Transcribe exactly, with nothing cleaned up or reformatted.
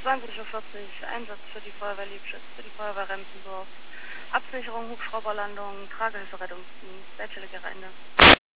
zwanzig Uhr vierzig, Einsatz für die Feuerwehr Liebschütz, für die Feuerwehr Remsendorf. Absicherung, Hubschrauberlandung, Tragehilfe, Rettungsdienst, welche Ende.